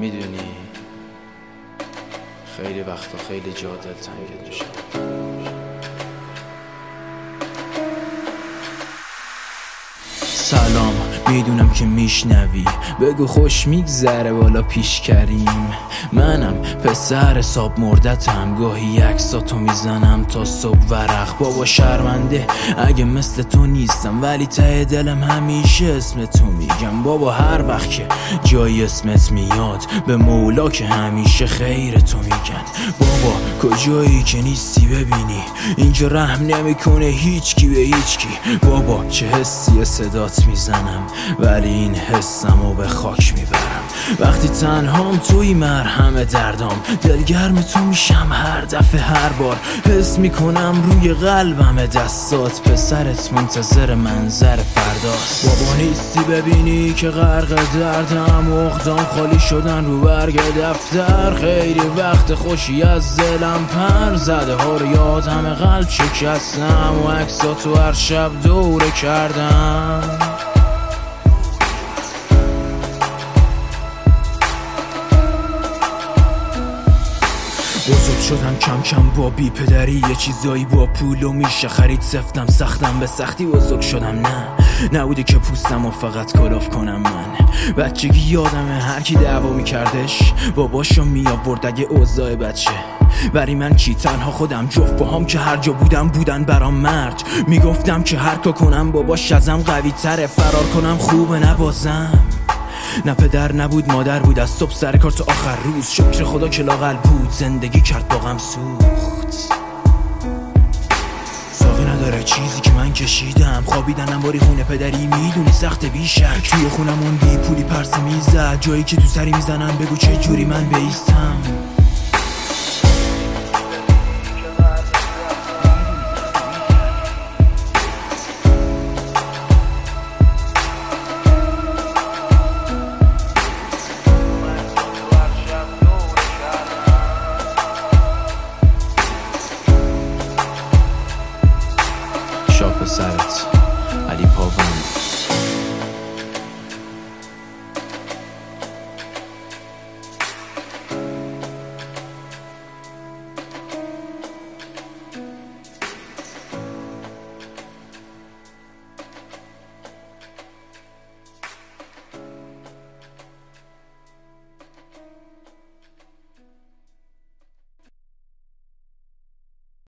میدونی خیلی وقتا خیلی جا دلتنگت میشم. سلام، میدونم که میشنوی، بگو خوش میگذره بالا پیش کریم. منم پسر حساب مردتم، گاهی عکساتو میزنم تا صبح ورق. بابا شرمنده اگه مثل تو نیستم، ولی ته دلم همیشه اسم تو میگم. بابا هر وقت که جای اسمت میاد، به مولا که همیشه خیر تو میگن. بابا کجایی که نیستی ببینی، اینجا رحم نمیکنه هیچکی به هیچکی. بابا چه حسی صدات میزنم، ولی این حسمو به خاک میبرم. وقتی تنهام توی مرهم دردام، دلگرم تو میشم هر دفعه هر بار. حس میکنم روی قلبم دستات، پسرت منتظر منظر فرداست. بابا نیستی ببینی که غرق دردم، اقدام خالی شدن رو برگ دفتر. خیلی وقت خوشی از دلم پر زده ها رو یادم، قلب شکستم و عکساتو هر شب دوره کردم. بزرگ شدم کم کم با بی پدری، یه چیزایی با پولو میشه خرید. سفتم سختم به سختی بزرگ شدم، نبوده که پوستم و فقط کلاف کنم. من بچگی یادمه هر کی دعوا میکردش باباشو میآورد اگه اوضاع بچه. بری من کی تنها خودم جفت باهام که هر جا بودن برام مرد. میگفتم که هر کار کنم باباش ازم قوی تره، فرار کنم خوبه نبازم. نه پدر نبود مادر بود، از صبح سر کار تا آخر روز. شکر خدا که لااقل بود، زندگی کرد با غم سوخت. ساقی نداره چیزی که من کشیدم، خوابیدنم باری خونه پدری میدونی سخت بیشک. توی خونمون بی پولی پرسه میزد، جایی که تو سری میزنم بگو چه جوری من بیستم. شاپ سرت